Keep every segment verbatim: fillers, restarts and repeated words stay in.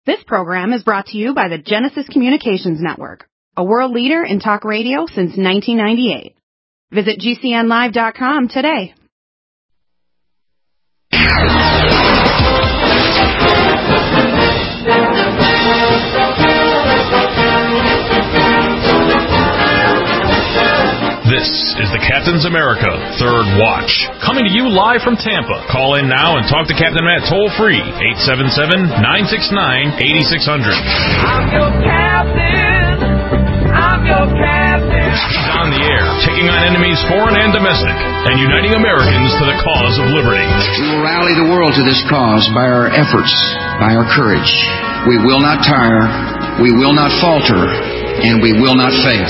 This program is brought to you by the Genesis Communications Network, a world leader in talk radio since nineteen ninety-eight. Visit G C N live dot com today. This is the Captain's America Third Watch, coming to you live from Tampa. Call in now and talk to Captain Matt toll-free, eight seven seven, nine six nine, eight six zero zero. I'm your captain. I'm your captain. He's on the air, taking on enemies foreign and domestic, and uniting Americans to the cause of liberty. We will rally the world to this cause by our efforts, by our courage. We will not tire, we will not falter, and we will not fail.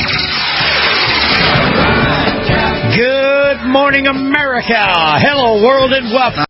Good morning, America. Hello, world, and welcome.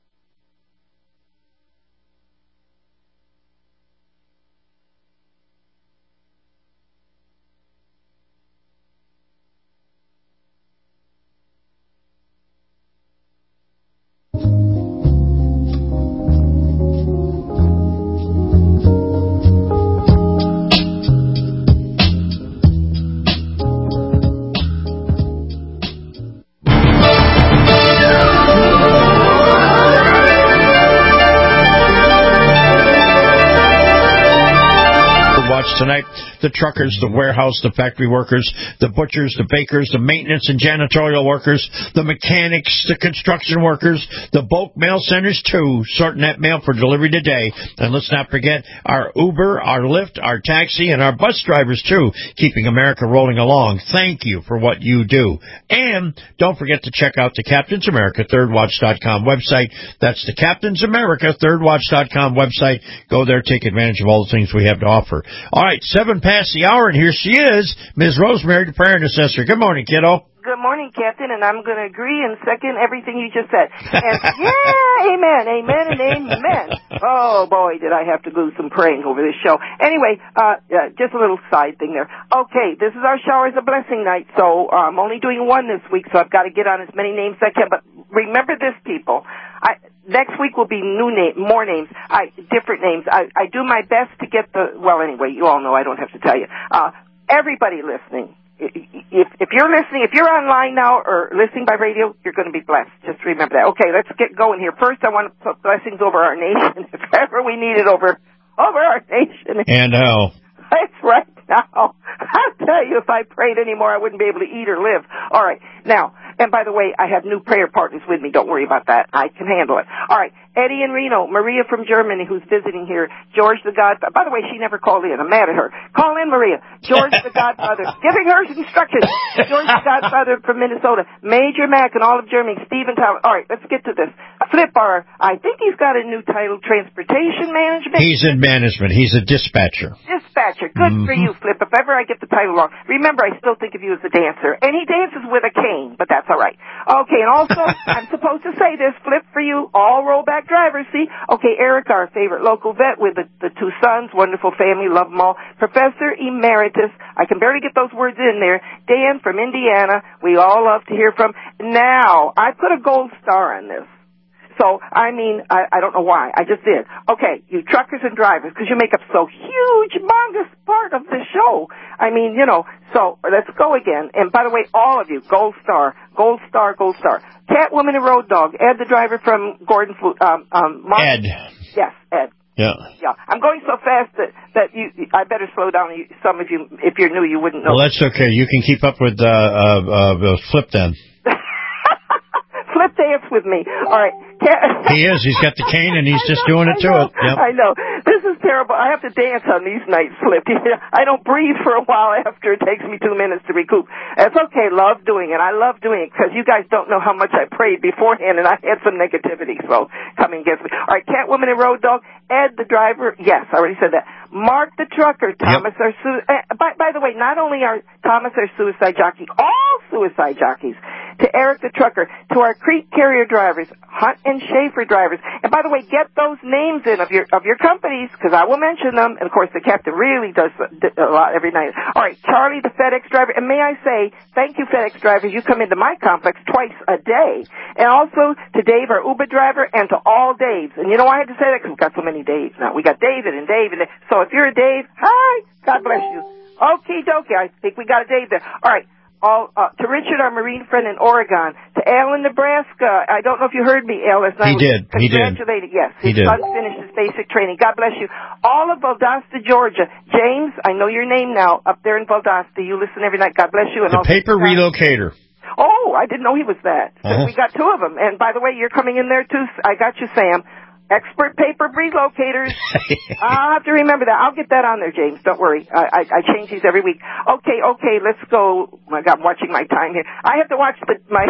Tonight, the truckers, the warehouse, the factory workers, the butchers, the bakers, the maintenance and janitorial workers, the mechanics, the construction workers, the bulk mail centers, too, sorting that mail for delivery today. And let's not forget our Uber, our Lyft, our taxi, and our bus drivers, too, keeping America rolling along. Thank you for what you do. And don't forget to check out the Captain's America Third Watch dot com website. That's the Captain's America Third Watch dot com website. Go there, take advantage of all the things we have to offer. All right, seven past the hour, and here she is, Miz Rosemary, the prayer intercessor. Good morning, kiddo. Good morning, Captain, and I'm going to agree and second everything you just said. And yeah, amen, amen, and amen. Oh, boy, did I have to do some praying over this show. Anyway, uh, uh just a little side thing there. Okay, this is our Showers of Blessing night, so uh, I'm only doing one this week, so I've got to get on as many names as I can. But remember this, people. I, next week will be new name, more names, I, different names. I, I do my best to get the, well, anyway, you all know, I don't have to tell you. Uh, everybody listening. If, if you're listening, if you're online now or listening by radio, you're going to be blessed. Just remember that. Okay, let's get going here. First, I want to put blessings over our nation, if ever we need it over, over our nation. And how? That's right now. I'll tell you, if I prayed anymore, I wouldn't be able to eat or live. All right, now, and by the way, I have new prayer partners with me. Don't worry about that. I can handle it. All right, Eddie in Reno, Maria from Germany, who's visiting here, George the Godfather. By the way, she never called in. I'm mad at her. Call in, Maria. George the Godfather, giving her instructions. George the Godfather from Minnesota, Major Mac and all of Germany, Stephen Tyler. All right, let's get to this. Flip our, I think he's got a new title, Transportation Management. He's in management. He's a dispatcher. Dispatcher. Good mm-hmm. for you, Flip. If ever I get the title wrong. Remember, I still think of you as a dancer. And he dances with a cane, but that's all right. Okay, and also, I'm supposed to say this, Flip, for you, all rollback drivers, see? Okay, Eric, our favorite local vet with the, the two sons, wonderful family, love them all. Professor Emeritus, I can barely get those words in there. Dan from Indiana, we all love to hear from. Now, I put a gold star on this. So, I mean, I, I don't know why. I just did. Okay, you truckers and drivers, because you make up so huge, humongous part of the show. I mean, you know, so let's go again. And by the way, all of you, gold star, gold star, gold star. Catwoman and Road Dog, Ed the driver from Gordon, um, um, Mark. Ed. Yes, Ed. Yeah. Yeah. I'm going so fast that, that you, I better slow down. Some of you, if you're new, you wouldn't know. Well, that's okay. You can keep up with, uh, uh, uh Flip then. Flip dance with me. All right. He is. He's got the cane, and he's just doing it to I it. Yep. I know. This is terrible. I have to dance on these nights, Flip. I don't breathe for a while after. It takes me two minutes to recoup. It's okay. Love doing it. I love doing it because you guys don't know how much I prayed beforehand, and I had some negativity, so come and get me. All right, Catwoman and Road Dog. Ed, the driver. Yes, I already said that. Mark, the trucker. Thomas, yep. our su- uh, by, by the way, not only are Thomas our suicide jockey, all suicide jockeys. to Eric the trucker, to our Crete carrier drivers, Hunt and Schaefer drivers. And by the way, get those names in of your of your companies, because I will mention them. And of course, the captain really does a lot every night. All right, Charlie, the FedEx driver. And may I say, thank you, FedEx drivers. You come into my complex twice a day. And also to Dave, our Uber driver, and to all Daves. And you know why I had to say that? Because we've got so many Daves now. We got David and Dave. And so if you're a Dave, hi, God bless you. Okie dokie, I think we got a Dave there. All right. All, uh, to Richard, our Marine friend in Oregon. To Al in Nebraska. I don't know if you heard me, Al, last night. He did. He did. Congratulated. Yes. He his did. son finished his basic training. God bless you. All of Valdosta, Georgia. James, I know your name now, up there in Valdosta. You listen every night. God bless you. And the also paper relocator. Oh, I didn't know he was that. So uh-huh. we got two of them. And by the way, you're coming in there too. I got you, Sam. Expert paper relocators. I'll have to remember that. I'll get that on there, James. Don't worry. I, I, I change these every week. Okay, okay, let's go. Oh my God, I'm watching my time here. I have to watch the, my...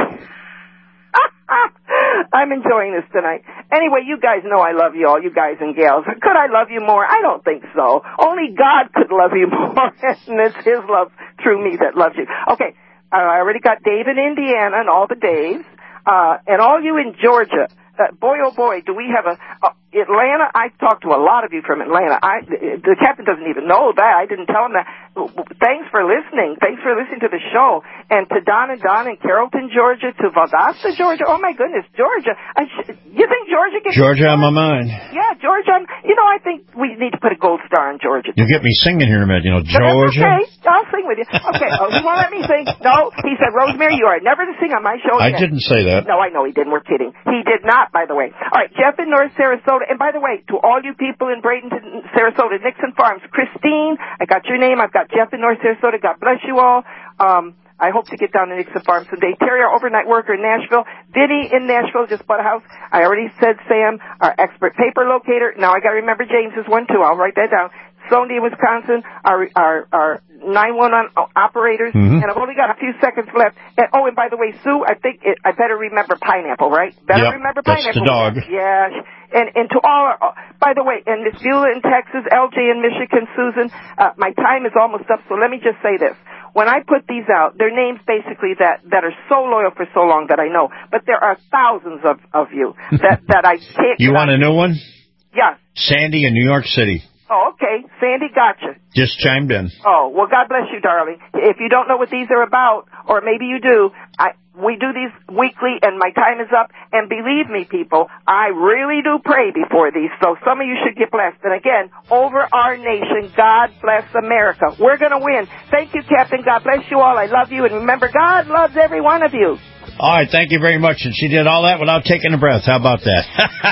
I'm enjoying this tonight. Anyway, you guys know I love you all, you guys and gals. Could I love you more? I don't think so. Only God could love you more, and it's His love through me that loves you. Okay, uh, I already got Dave in Indiana and all the Daves, uh, and all you in Georgia. Uh, boy, oh boy, do we have a uh, Atlanta? I talked to a lot of you from Atlanta. I, the captain doesn't even know that. I didn't tell him that. Thanks for listening. Thanks for listening to the show. And to Don and Don in Carrollton, Georgia. To Valdosta, Georgia. Oh my goodness, Georgia. I sh- you think Georgia gets Georgia on my mind? Yeah, Georgia. I'm, you know, I think we need to put a gold star on Georgia. You get me singing here in a minute. You know, Georgia. Okay, I'll sing with you. Okay. Oh, he won't let me sing. No, he said, Rosemary, you are never to sing on my show again. I didn't say that. No, I know he didn't. We're kidding. He did not, by the way. All right, Jeff in North Sarasota. And by the way, to all you people in Bradenton, Sarasota, Nixon Farms, Christine, I got your name. I've got Jeff in North Sarasota. God bless you all. Um, I hope to get down to Nixon Farms someday. Terry, our overnight worker in Nashville. Vinny in Nashville just bought a house. I already said Sam, our expert paper locator. Now I got to remember James's one too. I'll write that down. Sondy in Wisconsin, our our our nine one one operators, mm-hmm. and I've only got a few seconds left. And, oh, and by the way, Sue, I think it, I better remember Pineapple, right? Better yep, remember that's Pineapple. That's the dog. Yeah. And and to all, our, by the way, and Miss Beulah in Texas, L J in Michigan, Susan, uh, my time is almost up. So let me just say this: when I put these out, they're names basically that that are so loyal for so long that I know. But there are thousands of of you that that I can't. You want a new one? Yeah. Sandy in New York City. Oh, okay. Sandy, gotcha. Just chimed in. Oh, well, God bless you, darling. If you don't know what these are about, or maybe you do, I, we do these weekly, and my time is up. And believe me, people, I really do pray before these, so some of you should get blessed. And again, over our nation, God bless America. We're going to win. Thank you, Captain. God bless you all. I love you. And remember, God loves every one of you. All right, thank you very much. And she did all that without taking a breath. How about that?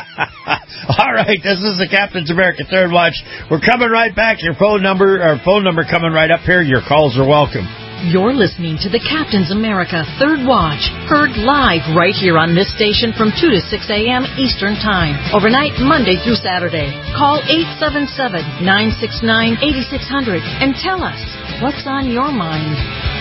All right, this is the Captain's America Third Watch. We're coming right back. Your phone number, our phone number coming right up here. Your calls are welcome. You're listening to the Captain's America Third Watch, heard live right here on this station from two to six a.m. Eastern Time, overnight Monday through Saturday. Call eight seven seven, nine six nine, eight six zero zero and tell us what's on your mind.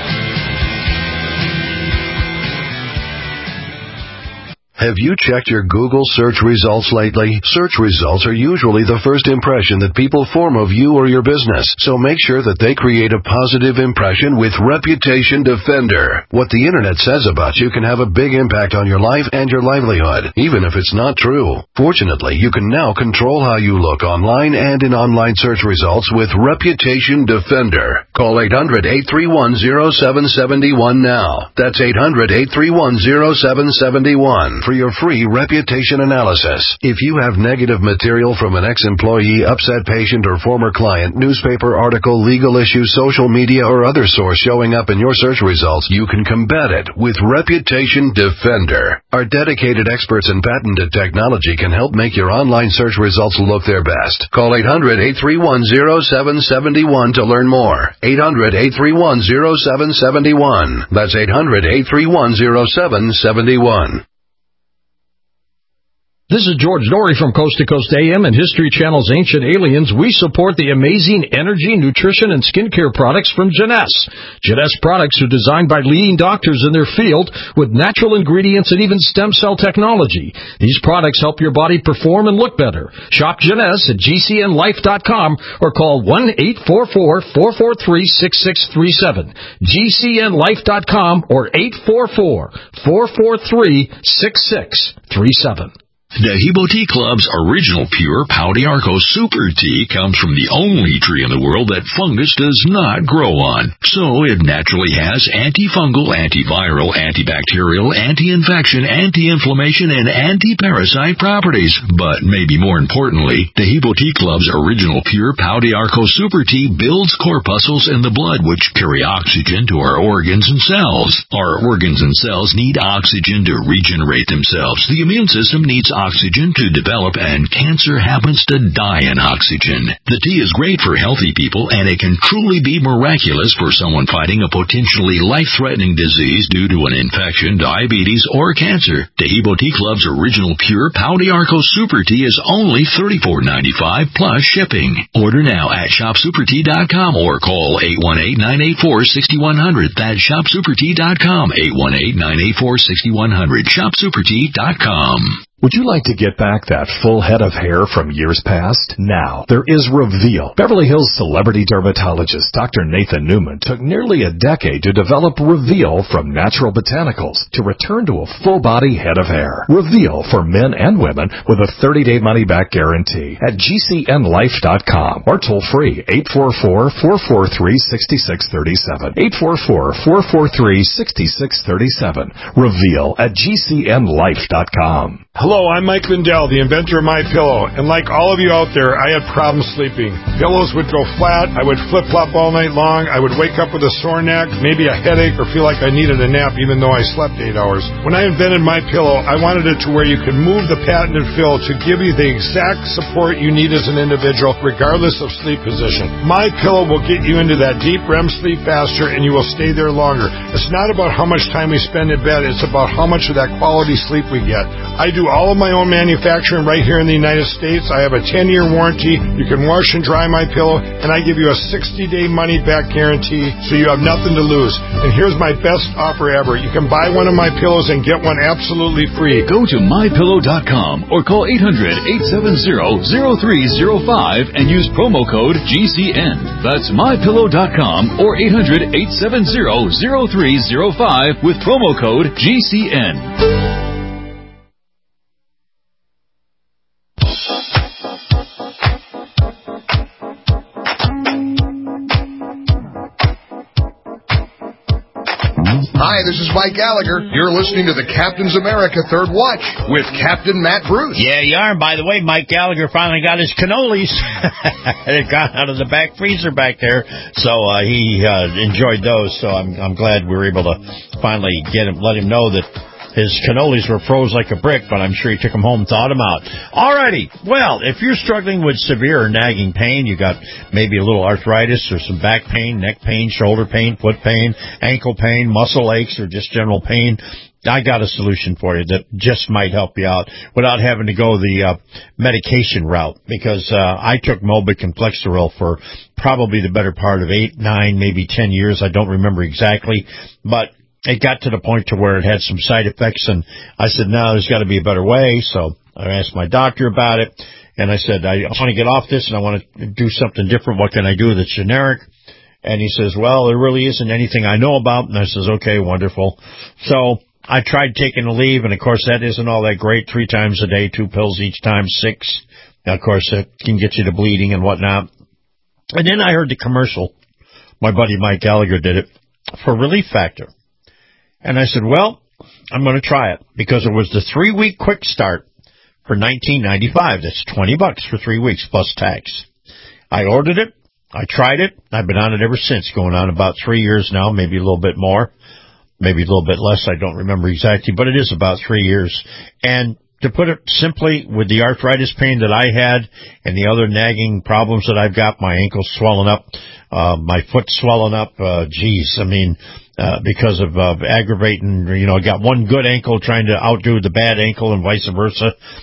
Have you checked your Google search results lately? Search results are usually the first impression that people form of you or your business, so make sure that they create a positive impression with Reputation Defender. What the Internet says about you can have a big impact on your life and your livelihood, even if it's not true. Fortunately, you can now control how you look online and in online search results with Reputation Defender. Call eight hundred, eight three one, zero seven seven one now. That's eight hundred, eight three one, zero seven seven one. For your free reputation analysis. If you have negative material from an ex-employee, upset patient, or former client, newspaper article, legal issue, social media, or other source showing up in your search results, you can combat it with Reputation Defender. Our dedicated experts in patented technology can help make your online search results look their best. Call eight hundred, eight three one, zero seven seven one to learn more. eight hundred, eight three one, zero seven seven one. That's eight hundred, eight three one, zero seven seven one. This is George Norrie from Coast to Coast A M and History Channel's Ancient Aliens. We support the amazing energy, nutrition, and skincare products from Jeunesse. Jeunesse products are designed by leading doctors in their field with natural ingredients and even stem cell technology. These products help your body perform and look better. Shop Jeunesse at G C N life dot com or call one eight four four, four four three, six six three seven. G C N life dot com or eight four four, four four three, six six three seven. Dehibo Tea Club's original pure Pau d'Arco Super Tea comes from the only tree in the world that fungus does not grow on. So it naturally has antifungal, antiviral, antibacterial, anti-infection, anti-inflammation, and anti-parasite properties. But maybe more importantly, Dehibo Tea Club's original pure Pau d'Arco Super Tea builds corpuscles in the blood which carry oxygen to our organs and cells. Our organs and cells need oxygen to regenerate themselves. The immune system needs oxygen to develop, and cancer happens to die in oxygen. The tea is great for healthy people, and it can truly be miraculous for someone fighting a potentially life-threatening disease due to an infection, diabetes, or cancer. Dehibo Tea Club's original pure Pau d'Arco Super Tea is only thirty-four ninety-five plus shipping. Order now at shop super tea dot com or call eight one eight, nine eight four, six one zero zero. That's shop super tea dot com, eight one eight, nine eight four, six one zero zero, shop super tea dot com. Would you like to get back that full head of hair from years past? Now, there is Reveal. Beverly Hills celebrity dermatologist Doctor Nathan Newman took nearly a decade to develop Reveal from natural botanicals to return to a full-body head of hair. Reveal for men and women with a thirty-day money-back guarantee at G C N life dot com or toll-free eight four four, four four three, six six three seven. eight four four, four four three, six six three seven. Reveal at G C N life dot com. Hello, I'm Mike Lindell, the inventor of MyPillow, and like all of you out there, I had problems sleeping. Pillows would go flat, I would flip-flop all night long, I would wake up with a sore neck, maybe a headache, or feel like I needed a nap even though I slept eight hours. When I invented MyPillow, I wanted it to where you could move the patented fill to give you the exact support you need as an individual, regardless of sleep position. MyPillow will get you into that deep R E M sleep faster, and you will stay there longer. It's not about how much time we spend in bed, it's about how much of that quality sleep we get. I do all of my own manufacturing right here in the United States. I have a ten-year warranty. You can wash and dry my pillow, and I give you a sixty-day money-back guarantee, so you have nothing to lose. And here's my best offer ever. You can buy one of my pillows and get one absolutely free. Go to my pillow dot com or call eight hundred, eight seven zero, zero three zero five and use promo code G C N. That's my pillow dot com or eight hundred, eight seven zero, zero three zero five with promo code G C N. Hi, this is Mike Gallagher. You're listening to the Captain's America Third Watch with Captain Matt Bruce. Yeah, you are. And by the way, Mike Gallagher finally got his cannolis. They got out of the back freezer back there, so uh, he uh, enjoyed those. So I'm I'm glad we were able to finally get him, let him know that his cannolis were froze like a brick, but I'm sure he took them home and thawed them out. Alrighty. Well, if you're struggling with severe or nagging pain, you got maybe a little arthritis or some back pain, neck pain, shoulder pain, foot pain, ankle pain, muscle aches, or just general pain, I got a solution for you that just might help you out without having to go the uh, medication route, because uh, I took Mobic and Flexeril for probably the better part of eight, nine, maybe ten years. I don't remember exactly, but it got to the point to where it had some side effects, and I said, no, there's got to be a better way. So I asked my doctor about it, and I said, I want to get off this, and I want to do something different. What can I do that's generic? And he says, well, there really isn't anything I know about. And I says, okay, wonderful. So I tried taking a leave, and, of course, that isn't all that great. Three times a day, two pills each time, six. Now, of course, it can get you to bleeding and whatnot. And then I heard the commercial. My buddy Mike Gallagher did it for Relief Factor. And I said, well, I'm going to try it, because it was the three-week quick start for nineteen ninety-five. That's twenty bucks for three weeks plus tax. I ordered it. I tried it. I've been on it ever since, going on about three years now, maybe a little bit more, maybe a little bit less. I don't remember exactly, but it is about three years. And to put it simply, with the arthritis pain that I had and the other nagging problems that I've got, my ankle's swelling up, uh, my foot swelling up, uh, geez, I mean, uh, because of uh, aggravating, you know, I got one good ankle trying to outdo the bad ankle and vice versa.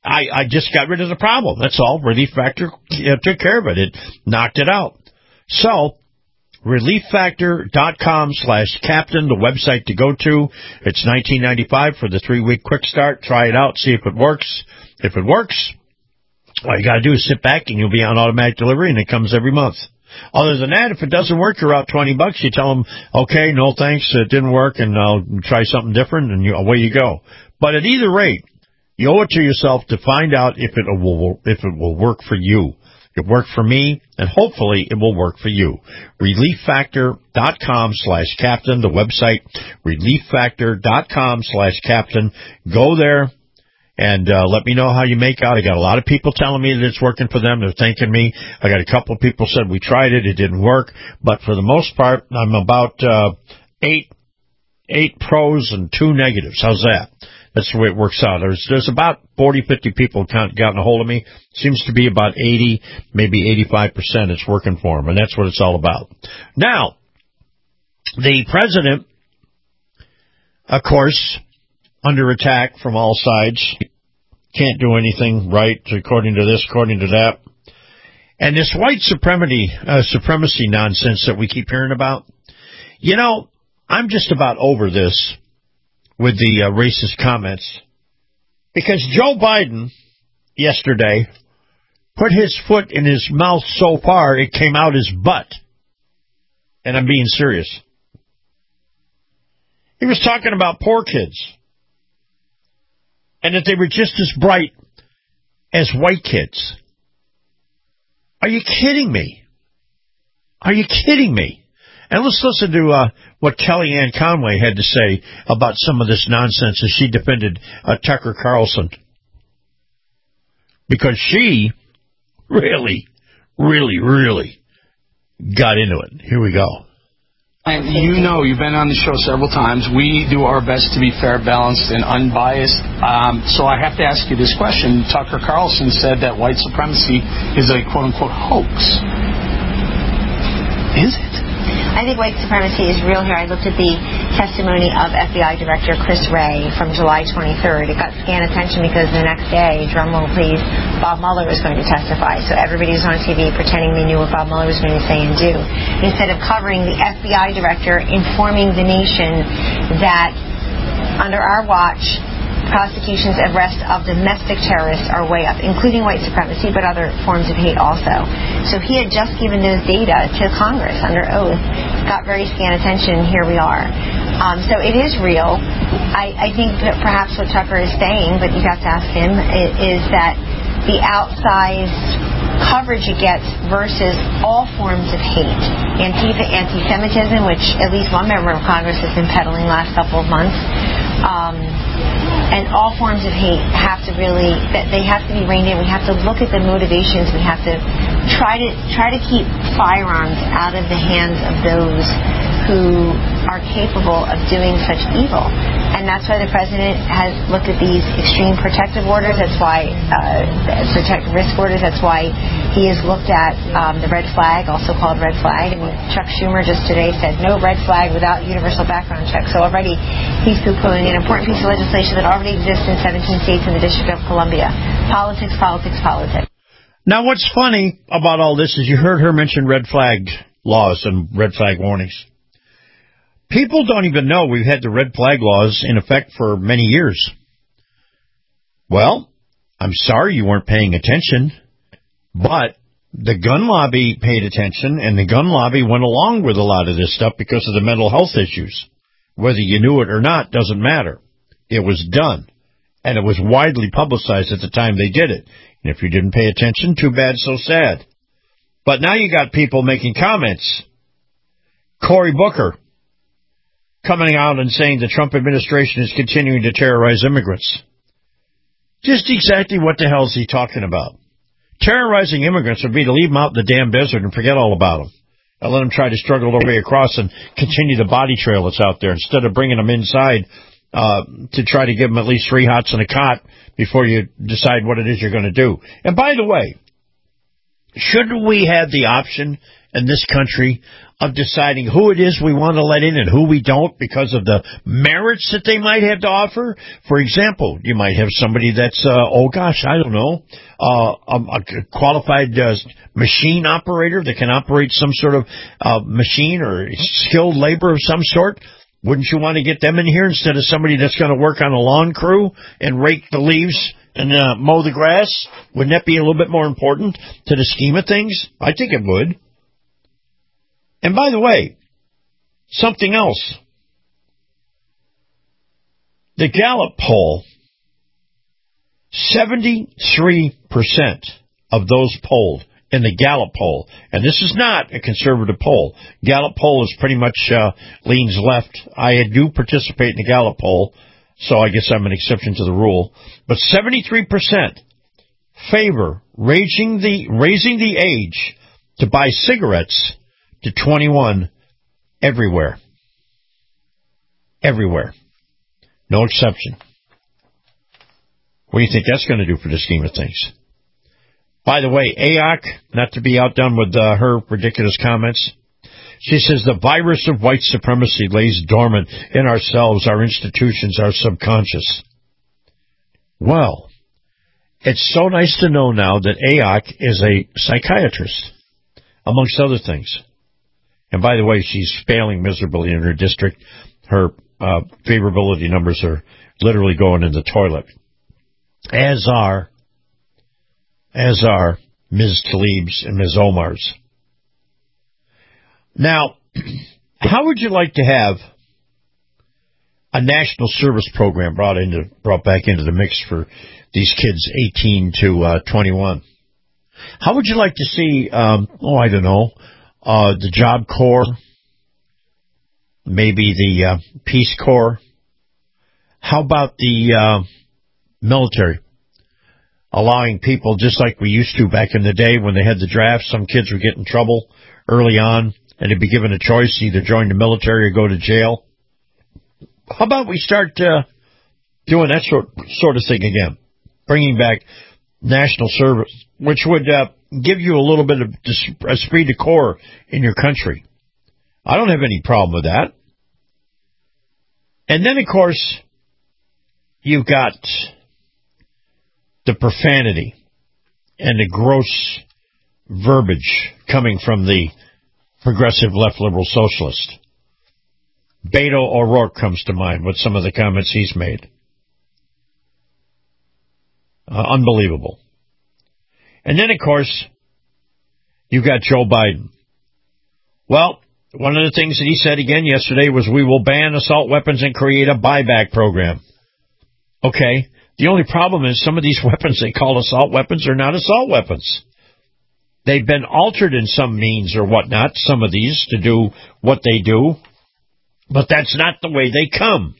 I, I just got rid of the problem. That's all. Relief Factor uh, took care of it. It knocked it out. So, relief factor dot com slash captain, the website to go to. It's nineteen ninety-five for the three-week quick start. Try it out. See if it works. If it works, all you got to do is sit back and you'll be on automatic delivery, and it comes every month. Other than that, if it doesn't work, you're out twenty bucks. You tell them, okay, no thanks, it didn't work, and I'll try something different, and you, away you go. But at either rate, you owe it to yourself to find out if it will if it will work for you. It worked for me, and hopefully it will work for you. relief factor dot com slash captain, the website, relief factor dot com slash captain. Go there and uh, let me know how you make out. I got a lot of people telling me that it's working for them. They're thanking me. I got a couple of people said we tried it, it didn't work. But for the most part, I'm about uh, eight, eight pros and two negatives. How's that? That's the way it works out. There's there's about forty, fifty people gotten a hold of me. Seems to be about eighty, maybe eighty-five percent it's working for them, and that's what it's all about. Now, the president, of course, under attack from all sides, can't do anything right, according to this, according to that. And this white supremacy, uh, supremacy nonsense that we keep hearing about, you know, I'm just about over this with the uh, racist comments, because Joe Biden yesterday put his foot in his mouth so far it came out his butt. And I'm being serious. He was talking about poor kids and that they were just as bright as white kids. Are you kidding me? Are you kidding me? And let's listen to uh, what Kellyanne Conway had to say about some of this nonsense as she defended uh, Tucker Carlson. Because she really, really, really got into it. Here we go. And you know, you've been on the show several times. We do our best to be fair, balanced, and unbiased. Um, so I have to ask you this question. Tucker Carlson said that white supremacy is a quote-unquote hoax. Is it? I think white supremacy is real here. I looked at the testimony of F B I Director Chris Wray from July twenty-third. It got scant attention because the next day, drumroll please, Bob Mueller was going to testify. So everybody was on T V pretending they knew what Bob Mueller was going to say and do. Instead of covering the F B I Director informing the nation that under our watch, prosecutions and arrest of domestic terrorists are way up, including white supremacy, but other forms of hate also. So he had just given those data to Congress under oath, got very scant attention, here we are. Um, so it is real. I, I think that perhaps what Tucker is saying, but you'd have to ask him, is that the outsized coverage it gets versus all forms of hate. Antifa, anti-Semitism, which at least one member of Congress has been peddling last couple of months, um, and all forms of hate have to really, that they have to be reined in. We have to look at the motivations. We have to try to try to keep firearms out of the hands of those who are capable of doing such evil. And that's why the president has looked at these extreme protective orders. That's why, uh, protective risk orders. That's why he has looked at um, the red flag, also called red flag. I mean, Chuck Schumer just today said no red flag without universal background check. So already he's poo-pooing an important piece of legislation that already exists in seventeen states in the District of Columbia. Politics, politics, politics. Now, what's funny about all this is you heard her mention red flag laws and red flag warnings. People don't even know we've had the red flag laws in effect for many years. Well, I'm sorry you weren't paying attention, but the gun lobby paid attention, and the gun lobby went along with a lot of this stuff because of the mental health issues. Whether you knew it or not doesn't matter. It was done, and it was widely publicized at the time they did it. And if you didn't pay attention, too bad, so sad. But now you got people making comments. Cory Booker coming out and saying the Trump administration is continuing to terrorize immigrants. Just exactly what the hell is he talking about? Terrorizing immigrants would be to leave them out in the damn desert and forget all about them. And let them try to struggle their way across and continue the body trail that's out there instead of bringing them inside uh, to try to give them at least three hots and a cot before you decide what it is you're going to do. And by the way, shouldn't we have the option in this country of deciding who it is we want to let in and who we don't because of the merits that they might have to offer. For example, you might have somebody that's, uh, oh gosh, I don't know, uh, a, a qualified uh, machine operator that can operate some sort of uh, machine or skilled labor of some sort. Wouldn't you want to get them in here instead of somebody that's going to work on a lawn crew and rake the leaves and uh, mow the grass? Wouldn't that be a little bit more important to the scheme of things? I think it would. And by the way, something else. The Gallup poll, seventy-three percent of those polled in the Gallup poll, and this is not a conservative poll. Gallup poll is pretty much uh, leans left. I do participate in the Gallup poll, so I guess I'm an exception to the rule. But seventy-three percent favor raising the raising the age to buy cigarettes to twenty-one everywhere. Everywhere. No exception. What do you think that's going to do for the scheme of things? By the way, A O C, not to be outdone with uh, her ridiculous comments, she says the virus of white supremacy lays dormant in ourselves, our institutions, our subconscious. Well, it's so nice to know now that A O C is a psychiatrist, amongst other things. And by the way, she's failing miserably in her district. Her uh, favorability numbers are literally going in the toilet. As are, as are Miz Tlaib's and Miz Omar's. Now, how would you like to have a national service program brought into brought back into the mix for these kids eighteen to twenty-one? How would you like to see, um, oh, I don't know, uh, the Job Corps, maybe the uh, Peace Corps? How about the uh, military? Allowing people, just like we used to back in the day when they had the draft, some kids would get in trouble early on, and they'd be given a choice, either join the military or go to jail. How about we start uh, doing that sort, sort of thing again, bringing back national service, which would uh, give you a little bit of esprit de corps in your country. I don't have any problem with that. And then, of course, you've got the profanity and the gross verbiage coming from the progressive left liberal socialist. Beto O'Rourke comes to mind with some of the comments he's made. Uh, unbelievable. And then, of course, you've got Joe Biden. Well, one of the things that he said again yesterday was we will ban assault weapons and create a buyback program. Okay. The only problem is some of these weapons they call assault weapons are not assault weapons. They've been altered in some means or whatnot, some of these, to do what they do. But that's not the way they come.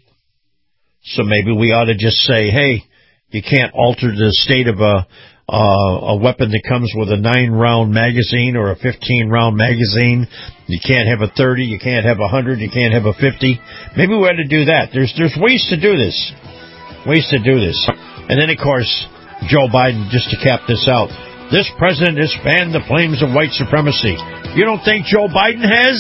So maybe we ought to just say, hey, you can't alter the state of a uh, a weapon that comes with a nine-round magazine or a fifteen-round magazine. You can't have a thirty, you can't have a one hundred, you can't have a fifty. Maybe we ought to do that. There's there's ways to do this. Ways to do this. And then, of course, Joe Biden, just to cap this out, this president has fanned the flames of white supremacy. You don't think Joe Biden has?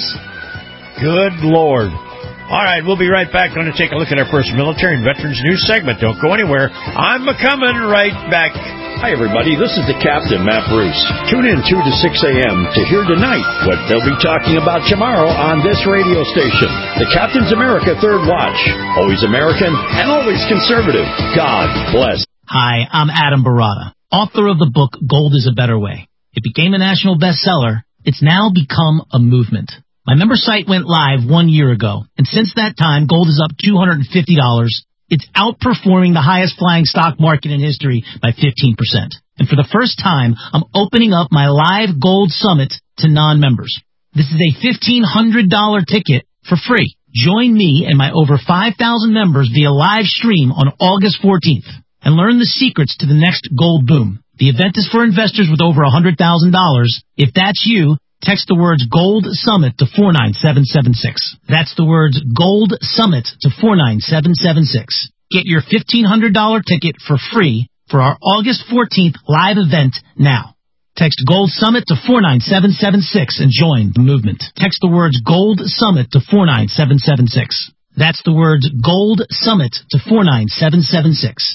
Good Lord. All right, we'll be right back. Going to take a look at our first military and veterans news segment. Don't go anywhere. I'm coming right back. Hi, everybody. This is the Captain, Matt Bruce. Tune in two to six a.m. to hear tonight what they'll be talking about tomorrow on this radio station. The Captain's America Third Watch. Always American and always conservative. God bless. Hi, I'm Adam Barata, author of the book Gold is a Better Way. It became a national bestseller. It's now become a movement. My member site went live one year ago, and since that time, gold is up two hundred fifty dollars. It's outperforming the highest flying stock market in history by fifteen percent. And for the first time, I'm opening up my live gold summit to non-members. This is a fifteen hundred dollars ticket for free. Join me and my over five thousand members via live stream on August fourteenth and learn the secrets to the next gold boom. The event is for investors with over one hundred thousand dollars. If that's you, text the words Gold Summit to four nine seven seven six. That's the words Gold Summit to four nine seven seven six. Get your fifteen hundred dollars ticket for free for our August fourteenth live event now. Text Gold Summit to four nine seven seven six and join the movement. Text the words Gold Summit to four nine seven seven six. That's the words Gold Summit to four nine seven seven six.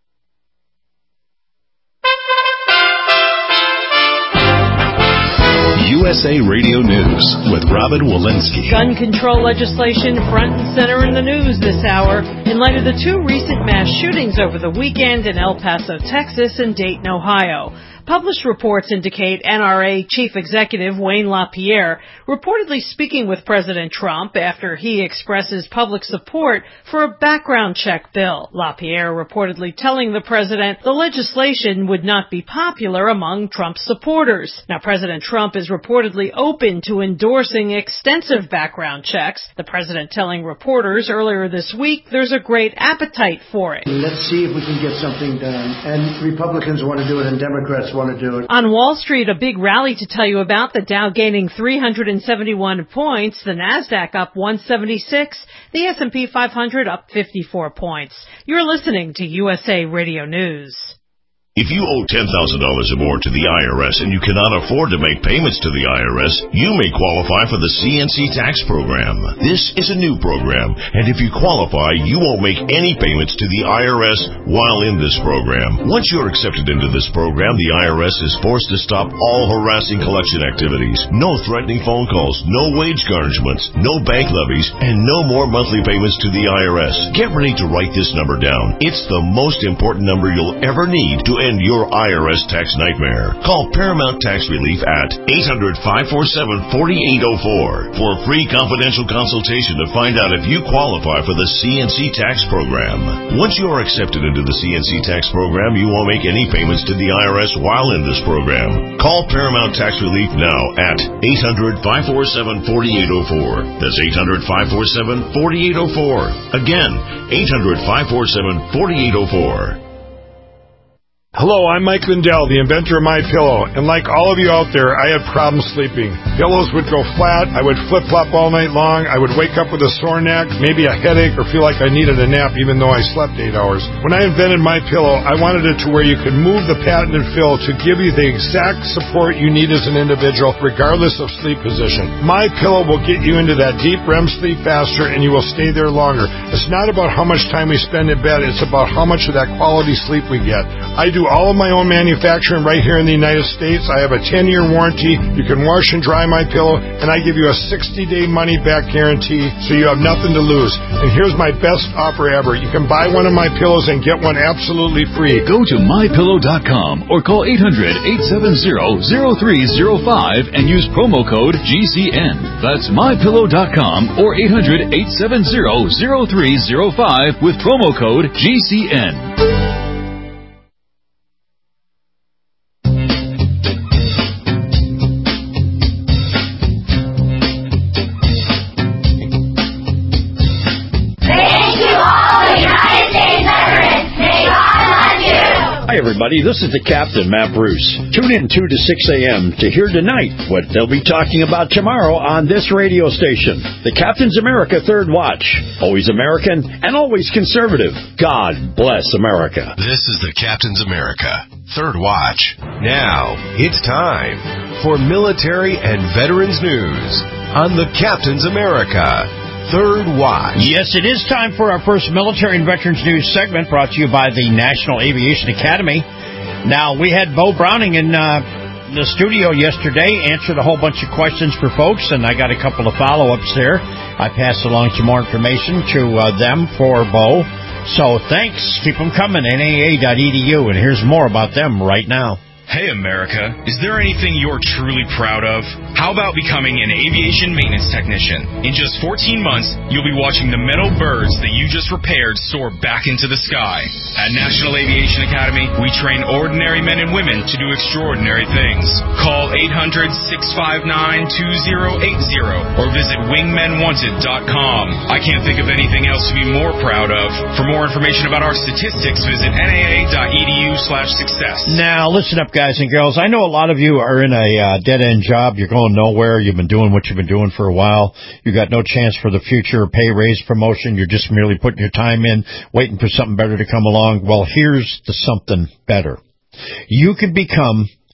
U S A Radio News with Robin Walensky. Gun control legislation front and center in the news this hour in light of the two recent mass shootings over the weekend in El Paso, Texas and Dayton, Ohio. Published reports indicate N R A Chief Executive Wayne LaPierre reportedly speaking with President Trump after he expresses public support for a background check bill. LaPierre reportedly telling the president the legislation would not be popular among Trump's supporters. Now, President Trump is reportedly open to endorsing extensive background checks. The president telling reporters earlier this week there's a great appetite for it. Let's see if we can get something done. And Republicans want to do it and Democrats want to do it. On Wall Street, a big rally to tell you about. The Dow gaining three hundred seventy-one points, the Nasdaq up one seventy-six, the S and P five hundred up fifty-four points. You're listening to U S A Radio News. If you owe ten thousand dollars or more to the I R S and you cannot afford to make payments to the I R S, you may qualify for the C N C tax program. This is a new program, and if you qualify, you won't make any payments to the I R S while in this program. Once you're accepted into this program, the I R S is forced to stop all harassing collection activities. No threatening phone calls, no wage garnishments, no bank levies, and no more monthly payments to the I R S. Get ready to write this number down. It's the most important number you'll ever need to end your I R S tax nightmare. Call Paramount Tax Relief at eight hundred, five four seven, four eight zero four for a free confidential consultation to find out if you qualify for the C N C tax program. Once you are accepted into the C N C tax program, you won't make any payments to the I R S while in this program. Call Paramount Tax Relief now at eight hundred, five four seven, four eight zero four. That's eight hundred, five four seven, four eight zero four. Again, eight hundred, five four seven, four eight zero four. Hello, I'm Mike Lindell, the inventor of MyPillow, and like all of you out there, I had problems sleeping. Pillows would go flat, I would flip-flop all night long, I would wake up with a sore neck, maybe a headache, or feel like I needed a nap even though I slept eight hours. When I invented MyPillow, I wanted it to where you could move the patented fill to give you the exact support you need as an individual, regardless of sleep position. MyPillow will get you into that deep R E M sleep faster, and you will stay there longer. It's not about how much time we spend in bed, it's about how much of that quality sleep we get. I do all of my own manufacturing right here in the United States. I have a ten-year warranty. You can wash and dry MyPillow, and I give you a sixty-day money-back guarantee, so you have nothing to lose. And here's my best offer ever. You can buy one of my pillows and get one absolutely free. Go to my pillow dot com or call eight hundred, eight seven zero, zero three zero five and use promo code G C N. That's my pillow dot com or eight hundred, eight seven zero, zero three zero five with promo code G C N. Hi, everybody. This is the Captain, Matt Bruce. Tune in two to six a.m. to hear tonight what they'll be talking about tomorrow on this radio station. The Captain's America Third Watch. Always American and always conservative. God bless America. This is the Captain's America Third Watch. Now, it's time for military and veterans news on the Captain's America Third Watch. Yes, it is time for our first military and veterans news segment brought to you by the National Aviation Academy. Now, we had Bo Browning in uh, the studio yesterday, answered a whole bunch of questions for folks, and I got a couple of follow-ups there. I passed along some more information to uh, them for Bo. So thanks. Keep them coming. N A A dot E D U, and here's more about them right now. Hey, America, is there anything you're truly proud of? How about becoming an aviation maintenance technician? In just fourteen months, you'll be watching the metal birds that you just repaired soar back into the sky. At National Aviation Academy, we train ordinary men and women to do extraordinary things. Call eight hundred, six five nine, two zero eight zero or visit wingmen wanted dot com. I can't think of anything else to be more proud of. For more information about our statistics, visit N A A dot E D U slash success. Now, listen up, guys and girls. I know a lot of you are in a uh, dead-end job. You're going nowhere. You've been doing what you've been doing for a while. You got no chance for the future pay raise, promotion. You're just merely putting your time in, waiting for something better to come along. Well, here's the something better. You can become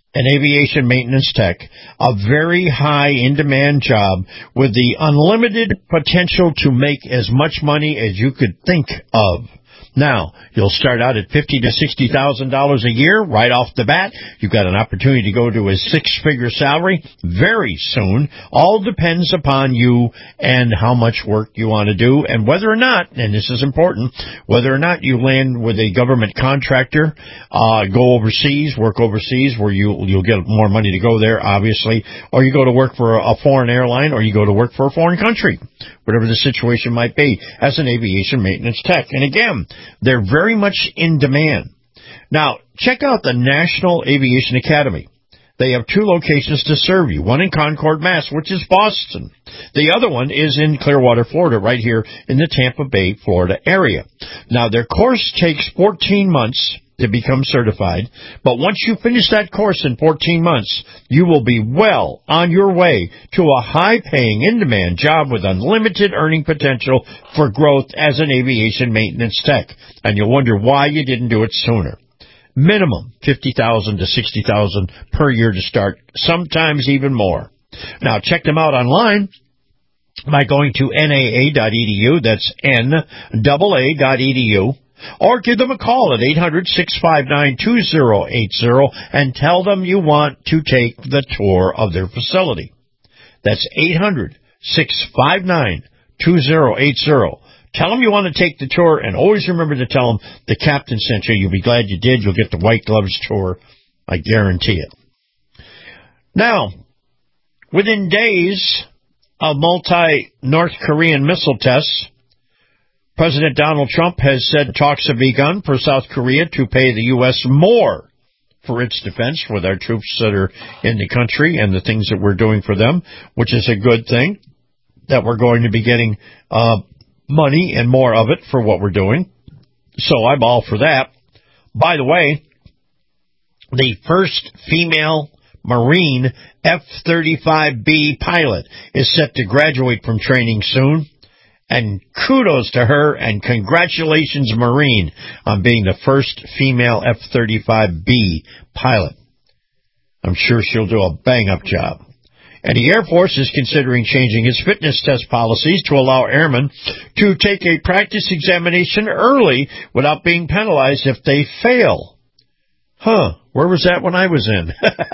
an aviation maintenance tech, a very high in-demand job with the unlimited potential to make as much money as you could think of. Now, you'll start out at fifty thousand to sixty thousand dollars a year right off the bat. You've got an opportunity to go to a six-figure salary very soon. All depends upon you and how much work you want to do and whether or not, and this is important, whether or not you land with a government contractor, uh, go overseas, work overseas where you, you'll get more money to go there, obviously, or you go to work for a, a foreign airline or you go to work for a foreign country, whatever the situation might be, as an aviation maintenance tech. And again, they're very much in demand. Now, check out the National Aviation Academy. They have two locations to serve you, one in Concord, Mass, which is Boston. The other one is in Clearwater, Florida, right here in the Tampa Bay, Florida area. Now, their course takes fourteen months to become certified, but once you finish that course in fourteen months, you will be well on your way to a high-paying, in-demand job with unlimited earning potential for growth as an aviation maintenance tech. And you'll wonder why you didn't do it sooner. Minimum fifty thousand dollars to sixty thousand dollars per year to start, sometimes even more. Now, check them out online by going to N A A dot E D U. That's N A A dot E D U. Or give them a call at eight hundred, six five nine, two zero eight zero and tell them you want to take the tour of their facility. That's eight hundred, six five nine, two zero eight zero. Tell them you want to take the tour, and always remember to tell them the captain sent you. You'll be glad you did. You'll get the white gloves tour. I guarantee it. Now, within days of multi-North Korean missile tests, President Donald Trump has said talks have begun for South Korea to pay the U S more for its defense with our troops that are in the country and the things that we're doing for them, which is a good thing, that we're going to be getting uh, money and more of it for what we're doing. So I'm all for that. By the way, the first female Marine F thirty-five B pilot is set to graduate from training soon. And kudos to her, and congratulations, Marine, on being the first female F thirty-five B pilot. I'm sure she'll do a bang-up job. And the Air Force is considering changing its fitness test policies to allow airmen to take a practice examination early without being penalized if they fail. Huh, where was that when I was in?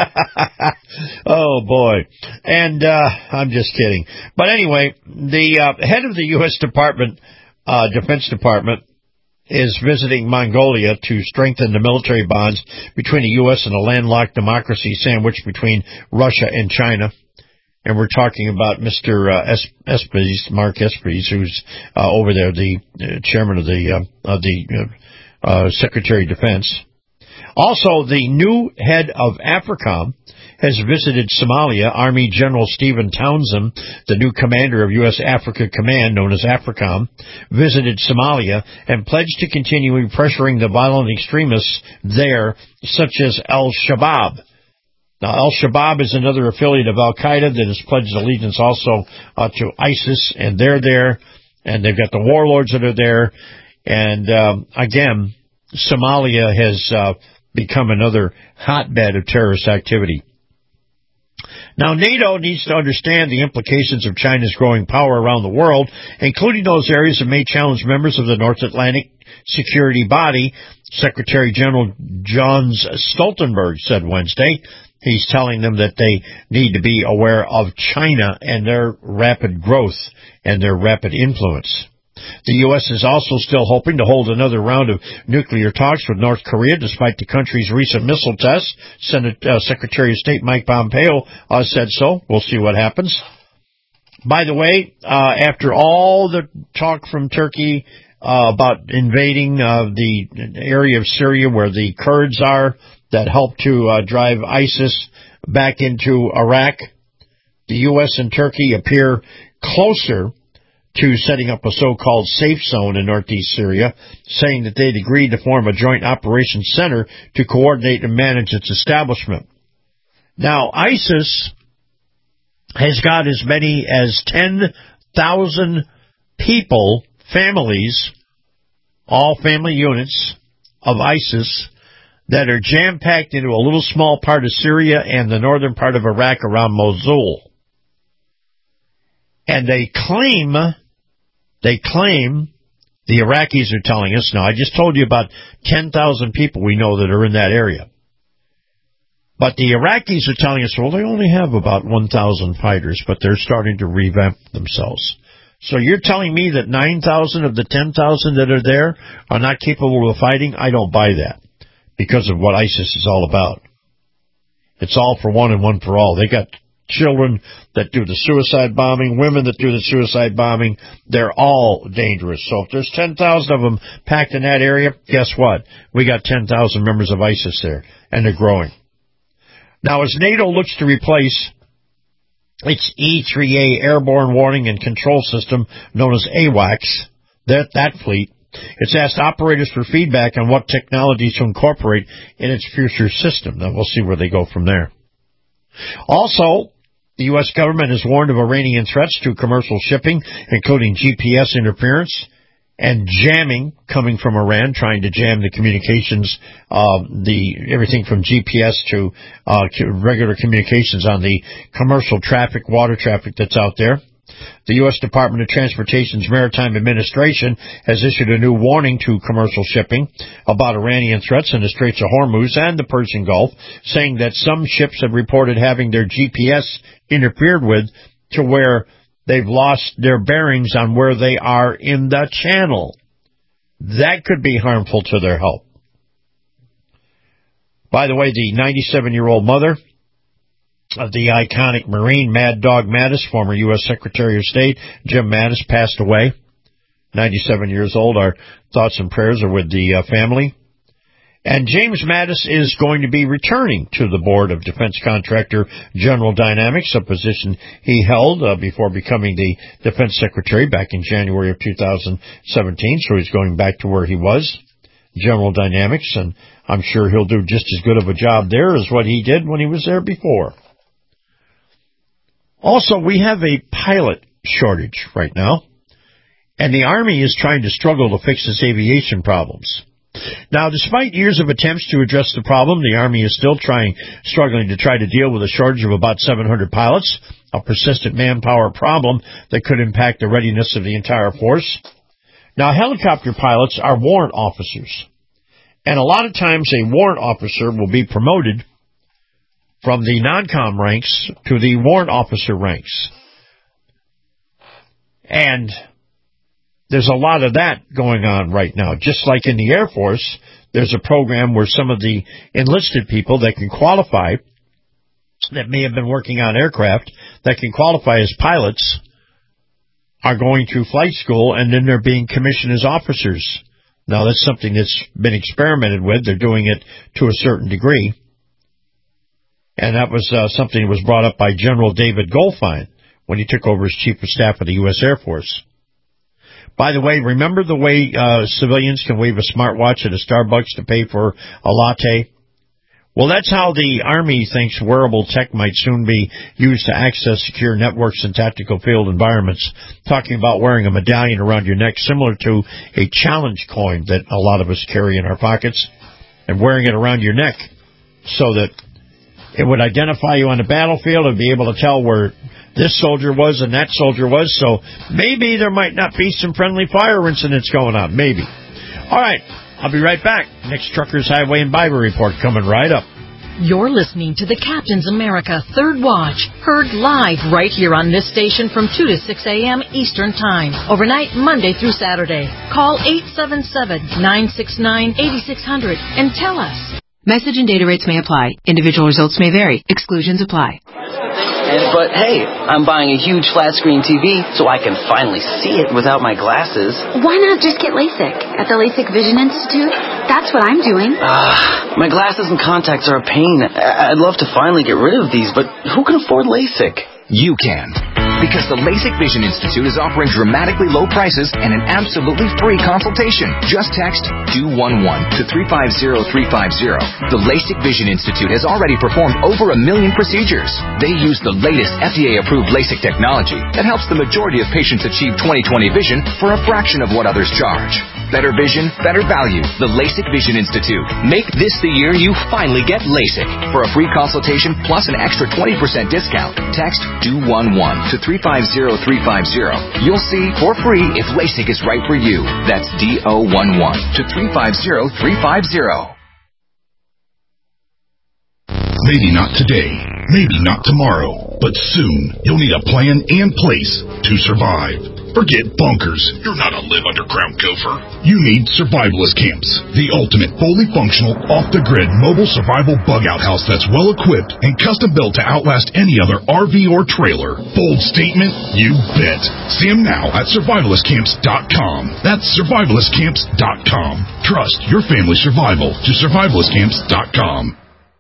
Oh, boy. And uh, I'm just kidding. But anyway, the uh, head of the U S Department, uh, Defense Department is visiting Mongolia to strengthen the military bonds between the U S and a landlocked democracy sandwiched between Russia and China. And we're talking about Mister Uh, Estes, Mark Estes, who's uh, over there, the uh, chairman of the uh, of the uh, uh, Secretary of Defense. Also, the new head of AFRICOM has visited Somalia. Army General Stephen Townsend, the new commander of U S Africa Command, known as AFRICOM, visited Somalia and pledged to continue pressuring the violent extremists there, such as Al-Shabaab. Now, Al-Shabaab is another affiliate of Al-Qaeda that has pledged allegiance also uh, to ISIS, and they're there, and they've got the warlords that are there. And, um, again, Somalia has uh, become another hotbed of terrorist activity. Now, NATO needs to understand the implications of China's growing power around the world, including those areas that may challenge members of the North Atlantic Security Body, Secretary General Jens Stoltenberg said Wednesday. He's telling them that they need to be aware of China and their rapid growth and their rapid influence. The U S is also still hoping to hold another round of nuclear talks with North Korea, despite the country's recent missile tests. Senate uh, Secretary of State Mike Pompeo uh, said so. We'll see what happens. By the way, uh, after all the talk from Turkey uh, about invading uh, the area of Syria where the Kurds are that helped to uh, drive ISIS back into Iraq, the U S and Turkey appear closer to setting up a so-called safe zone in northeast Syria, saying that they'd agreed to form a joint operations center to coordinate and manage its establishment. Now, ISIS has got as many as ten thousand people, families, all family units of ISIS, that are jam-packed into a little small part of Syria and the northern part of Iraq around Mosul. And they claim, they claim, the Iraqis are telling us, now I just told you about ten thousand people we know that are in that area. But the Iraqis are telling us, well, they only have about one thousand fighters, but they're starting to revamp themselves. So you're telling me that nine thousand of the ten thousand that are there are not capable of fighting? I don't buy that because of what ISIS is all about. It's all for one and one for all. They got children that do the suicide bombing, women that do the suicide bombing. They're all dangerous. So if there's ten thousand of them packed in that area, guess what? We got ten thousand members of ISIS there, and they're growing. Now, as NATO looks to replace its E three A airborne warning and control system, known as AWACS, that, that fleet, it's asked operators for feedback on what technologies to incorporate in its future system. Then we'll see where they go from there. Also, the U S government has warned of Iranian threats to commercial shipping, including G P S interference and jamming coming from Iran, trying to jam the communications, uh, the everything from G P S to uh, regular communications on the commercial traffic, water traffic that's out there. The U S Department of Transportation's Maritime Administration has issued a new warning to commercial shipping about Iranian threats in the Straits of Hormuz and the Persian Gulf, saying that some ships have reported having their G P S interfered with to where they've lost their bearings on where they are in the channel. That could be harmful to their health. By the way, the ninety-seven-year-old mother of the iconic Marine Mad Dog Mattis, former U S Secretary of State Jim Mattis, passed away. ninety-seven years old. Our thoughts and prayers are with the uh, family. And James Mattis is going to be returning to the board of defense contractor General Dynamics, a position he held uh, before becoming the defense secretary back in January of two thousand seventeen. So he's going back to where he was, General Dynamics, and I'm sure he'll do just as good of a job there as what he did when he was there before. Also, we have a pilot shortage right now, and the Army is trying to struggle to fix its aviation problems. Now, despite years of attempts to address the problem, the Army is still trying, struggling to try to deal with a shortage of about seven hundred pilots, a persistent manpower problem that could impact the readiness of the entire force. Now, helicopter pilots are warrant officers, and a lot of times a warrant officer will be promoted from the non-com ranks to the warrant officer ranks. And there's a lot of that going on right now. Just like in the Air Force, there's a program where some of the enlisted people that can qualify, that may have been working on aircraft, that can qualify as pilots, are going through flight school, and then they're being commissioned as officers. Now, that's something that's been experimented with. They're doing it to a certain degree. And that was uh, something that was brought up by General David Goldfein when he took over as Chief of Staff of the U S Air Force. By the way, remember the way uh, civilians can wave a smartwatch at a Starbucks to pay for a latte? Well, that's how the Army thinks wearable tech might soon be used to access secure networks and tactical field environments, talking about wearing a medallion around your neck similar to a challenge coin that a lot of us carry in our pockets, and wearing it around your neck so that it would identify you on the battlefield and be able to tell where this soldier was and that soldier was. So maybe there might not be some friendly fire incidents going on. Maybe. All right. I'll be right back. Next Truckers Highway and Bible Report coming right up. You're listening to the Captain's America Third Watch, heard live right here on this station from two to six a.m. Eastern Time, overnight Monday through Saturday. Call eight seven seven, nine six nine, eight six zero zero and tell us. Message and data rates may apply. Individual results may vary. Exclusions apply. And, but hey, I'm buying a huge flat screen T V so I can finally see it without my glasses. Why not just get LASIK at the LASIK Vision Institute? That's what I'm doing. Ah, uh, my glasses and contacts are a pain. I'd love to finally get rid of these, but who can afford LASIK? You can. Because the LASIK Vision Institute is offering dramatically low prices and an absolutely free consultation. Just text two one one to three five zero three five zero. The LASIK Vision Institute has already performed over a million procedures. They use the latest F D A-approved LASIK technology that helps the majority of patients achieve twenty twenty vision for a fraction of what others charge. Better vision, better value. The LASIK Vision Institute. Make this the year you finally get LASIK. For a free consultation plus an extra twenty percent discount, text D O one one to three five zero three five zero. You'll see for free if LASIK is right for you. That's D O one one to three five zero three five zero. Maybe not today, maybe not tomorrow, but soon you'll need a plan and place to survive. Forget bunkers. You're not a live underground gopher. You need Survivalist Camps, the ultimate fully functional, off-the-grid mobile survival bug-out house that's well-equipped and custom-built to outlast any other R V or trailer. Bold statement? You bet. See them now at survivalist camps dot com. That's survivalist camps dot com. Trust your family's survival to survivalist camps dot com.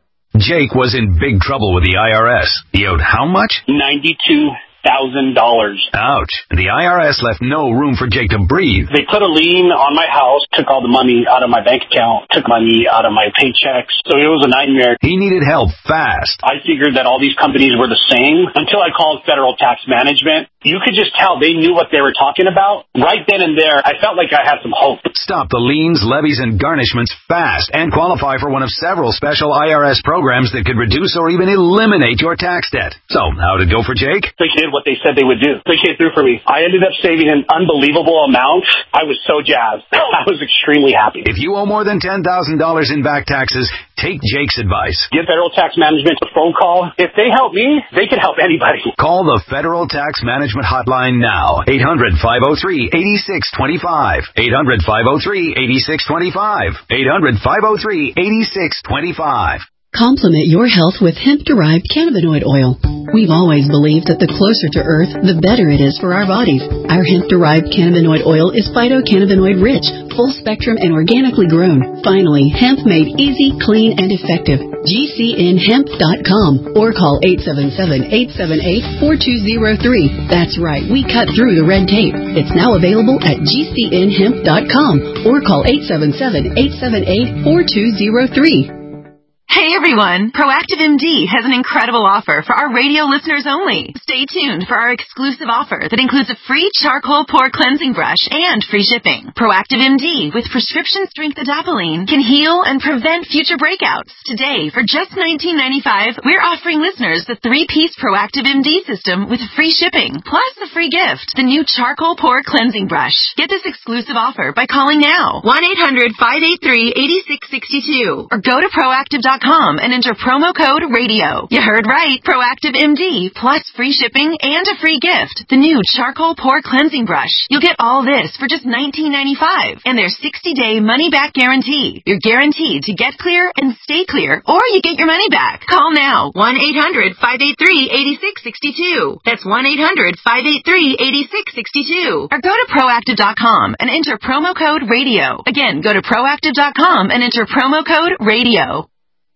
Jake was in big trouble with the I R S. He owed how much? ninety-two thousand dollars. Ouch. The I R S left no room for Jake to breathe. They put a lien on my house, took all the money out of my bank account, took money out of my paychecks. So it was a nightmare. He needed help fast. I figured that all these companies were the same until I called Federal Tax Management. You could just tell they knew what they were talking about. Right then and there, I felt like I had some hope. Stop the liens, levies, and garnishments fast and qualify for one of several special I R S programs that could reduce or even eliminate your tax debt. So, how'd it go for Jake? They did what they said they would do. They came through for me. I ended up saving an unbelievable amount. I was so jazzed. I was extremely happy. If you owe more than ten thousand dollars in back taxes, take Jake's advice. Give Federal Tax Management a phone call. If they help me, they can help anybody. Call the Federal Tax Management Hotline now. eight hundred, five oh three, eight six two five. eight hundred, five oh three, eight six two five. eight hundred, five oh three, eight six two five. Complement your health with hemp-derived cannabinoid oil. We've always believed that the closer to Earth, the better it is for our bodies. Our hemp-derived cannabinoid oil is phytocannabinoid-rich, full-spectrum, and organically grown. Finally, hemp made easy, clean, and effective. G C N hemp dot com or call eight seven seven, eight seven eight, four two zero three. That's right, we cut through the red tape. It's now available at G C N hemp dot com or call eight seven seven, eight seven eight, four two zero three. Hey everyone! Proactive M D has an incredible offer for our radio listeners only. Stay tuned for our exclusive offer that includes a free charcoal pore cleansing brush and free shipping. Proactive M D with prescription strength adapalene can heal and prevent future breakouts. Today, for just nineteen ninety-five dollars, we're offering listeners the three-piece Proactive M D system with free shipping, plus a free gift, the new charcoal pore cleansing brush. Get this exclusive offer by calling now, one eight hundred, five eight three, eight six six two, or go to proactive dot com and enter promo code radio. You heard right. Proactive M D plus free shipping and a free gift. The new charcoal pore cleansing brush. You'll get all this for just nineteen ninety-five dollars and their sixty-day money-back guarantee. You're guaranteed to get clear and stay clear, or you get your money back. Call now. one eight hundred, five eight three, eight six six two. That's one eight hundred, five eight three, eight six six two. Or go to proactive dot com and enter promo code radio. Again, go to proactive dot com and enter promo code radio.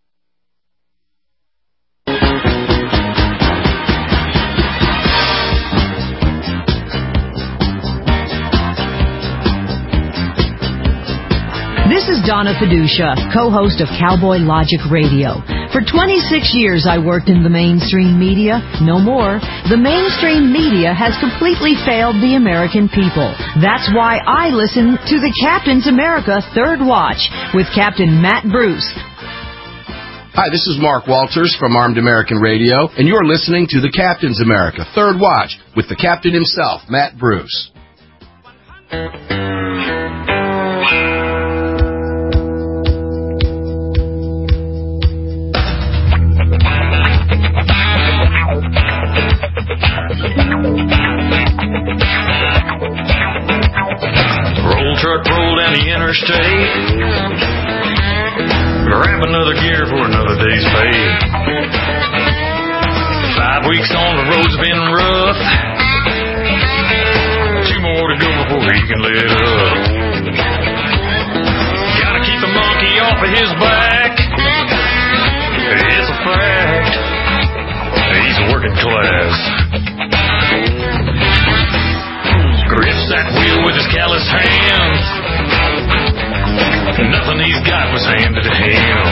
This is Donna Fiducia, co-host of Cowboy Logic Radio. For twenty-six years I worked in the mainstream media. No more. The mainstream media has completely failed the American people. That's why I listen to the Captain's America Third Watch with Captain Matt Bruce. Hi, this is Mark Walters from Armed American Radio, and you're listening to the Captain's America Third Watch with the captain himself, Matt Bruce. Roll truck, roll down the interstate. Grab another gear for another day's pay. Five weeks on the road's been rough. Two more to go before he can let up. Gotta keep the monkey off of his back. It's a fact. He's working class. Grips that wheel with his callous hands. Nothing he's got was handed to him.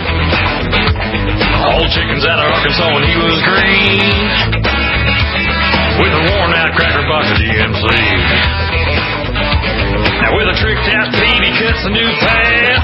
All chickens out of Arkansas when he was green, with a worn out cracker box of G M C. With a trick tap beat, he cuts a new path.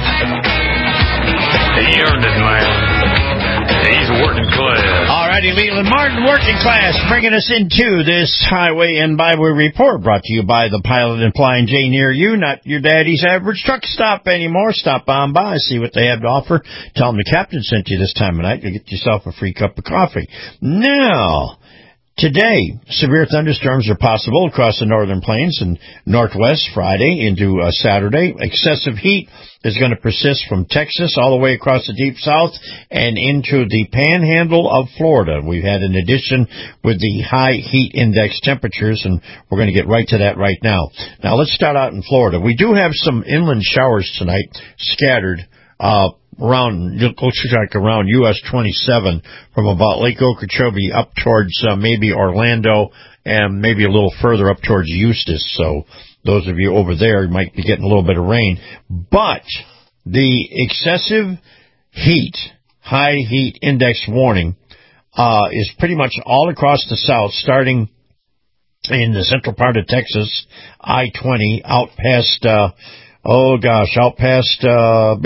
He earned it, man. He's working class. All righty, Leland Martin, working class, bringing us into this Highway and Byway Report, brought to you by the Pilot and Flying J near you, not your daddy's average truck stop anymore. Stop on by, see what they have to offer. Tell them the captain sent you this time of night. You'll get yourself a free cup of coffee. Now, today, severe thunderstorms are possible across the northern plains and northwest Friday into uh, Saturday. Excessive heat is going to persist from Texas all the way across the deep south and into the panhandle of Florida. We've had an addition with the high heat index temperatures, and we're going to get right to that right now. Now, let's start out in Florida. We do have some inland showers tonight scattered uh around, it looks like around U S twenty-seven from about Lake Okeechobee up towards uh, maybe Orlando and maybe a little further up towards Eustis. So those of you over there might be getting a little bit of rain. But the excessive heat, high heat index warning uh, is pretty much all across the south, starting in the central part of Texas, I twenty, out past... Uh, Oh, gosh, out past uh,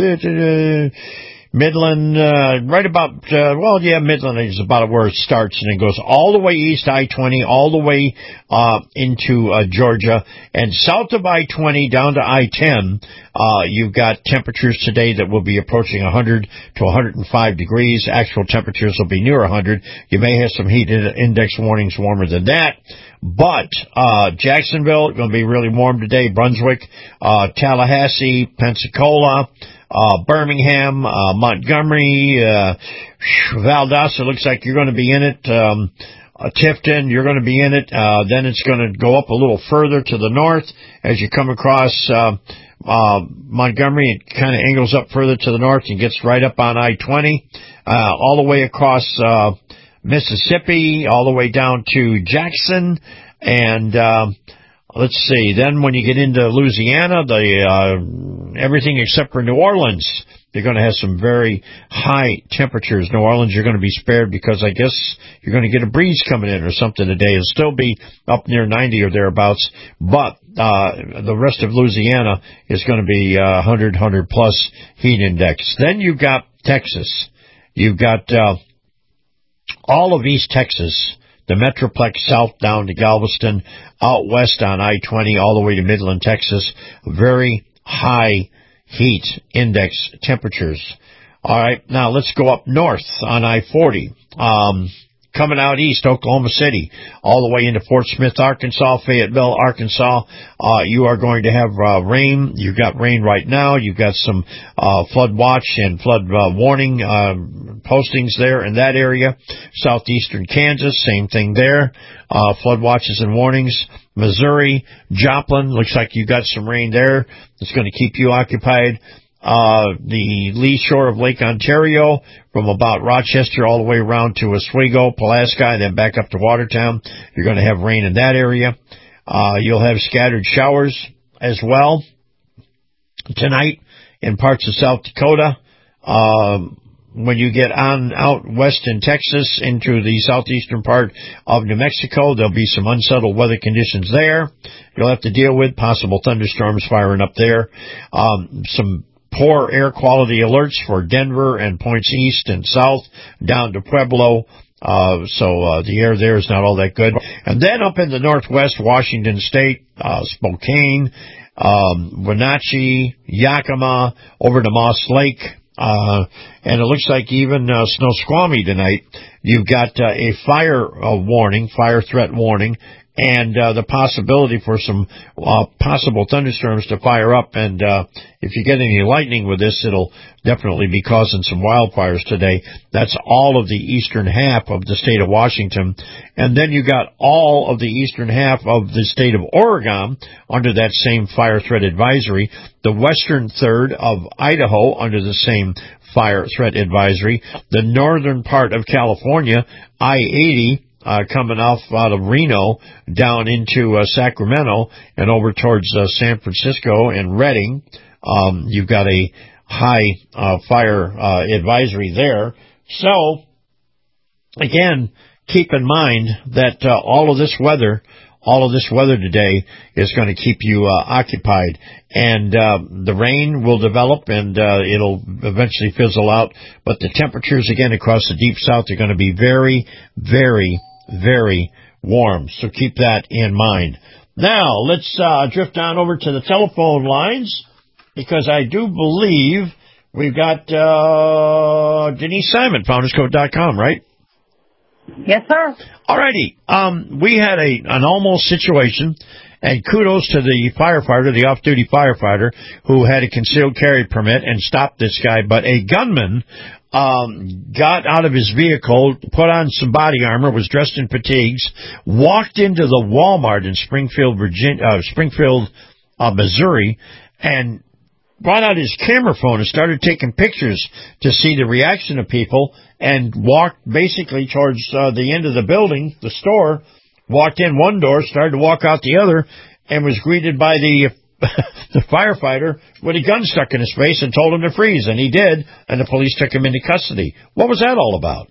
Midland, uh, right about, uh, well, yeah, Midland is about where it starts, and it goes all the way east, I twenty, all the way uh, into uh, Georgia, and south of I twenty down to I ten, uh, you've got temperatures today that will be approaching one hundred to one hundred five degrees. Actual temperatures will be near one hundred. You may have some heat index warnings warmer than that. But uh Jacksonville, going to be really warm today. Brunswick, uh Tallahassee, Pensacola, uh Birmingham, uh Montgomery, uh Valdosta, looks like you're going to be in it. Um uh, Tifton, you're going to be in it. Uh then it's going to go up a little further to the north as you come across uh, uh Montgomery. It kind of angles up further to the north and gets right up on I twenty, uh all the way across uh Mississippi, all the way down to Jackson, and uh, let's see. Then when you get into Louisiana, the uh, everything except for New Orleans, you're going to have some very high temperatures. New Orleans, you're going to be spared because I guess you're going to get a breeze coming in or something today. It'll still be up near ninety or thereabouts, but uh, the rest of Louisiana is going to be uh, one hundred, one hundred plus heat index. Then you've got Texas. You've got uh, all of East Texas, the Metroplex south down to Galveston, out west on I twenty, all the way to Midland, Texas, very high heat index temperatures. All right, now let's go up north on I forty. Um, coming out east, Oklahoma City, all the way into Fort Smith, Arkansas, Fayetteville, Arkansas, uh, you are going to have uh, rain. You've got rain right now. You've got some uh, flood watch and flood uh, warning uh, postings there in that area. Southeastern Kansas, same thing there. Uh, flood watches and warnings. Missouri, Joplin, looks like you got some rain there. It's going to keep you occupied. Uh, the lee shore of Lake Ontario, from about Rochester all the way around to Oswego, Pulaski, and then back up to Watertown. You're going to have rain in that area. Uh, you'll have scattered showers as well tonight in parts of South Dakota. Um, when you get on out west in Texas into the southeastern part of New Mexico, there'll be some unsettled weather conditions there. You'll have to deal with possible thunderstorms firing up there. Um, some poor air quality alerts for Denver and points east and south down to Pueblo. Uh, so, uh, the air there is not all that good. And then up in the northwest, Washington State, uh, Spokane, um, Wenatchee, Yakima, over to Moss Lake, uh, and it looks like even, uh, Snoqualmie tonight. You've got, uh, a fire uh, warning, fire threat warning, and uh, the possibility for some uh, possible thunderstorms to fire up. And uh, if you get any lightning with this, it'll definitely be causing some wildfires today. That's all of the eastern half of the state of Washington. And then you got all of the eastern half of the state of Oregon under that same fire threat advisory. The western third of Idaho under the same fire threat advisory. The northern part of California, I eighty, Uh, coming off out of Reno down into uh, Sacramento and over towards uh, San Francisco and Redding. Um, you've got a high uh, fire uh, advisory there. So, again, keep in mind that uh, all of this weather, all of this weather today is going to keep you uh, occupied. And uh, the rain will develop, and uh, it'll eventually fizzle out. But the temperatures, again, across the deep south are going to be very, very, very warm. So keep that in mind. Now, let's uh, drift on over to the telephone lines, because I do believe we've got uh, Denise Simon, founders code dot com, right? Yes, sir. All righty. Um, we had a an almost situation, and kudos to the firefighter, the off-duty firefighter, who had a concealed carry permit and stopped this guy. But a gunman um, got out of his vehicle, put on some body armor, was dressed in fatigues, walked into the Walmart in Springfield, Virginia, uh, Springfield, uh, Missouri, and brought out his camera phone and started taking pictures to see the reaction of people, and walked basically towards uh, the end of the building, the store, walked in one door, started to walk out the other, and was greeted by the the firefighter with a gun stuck in his face and told him to freeze, and he did, and the police took him into custody. What was that all about?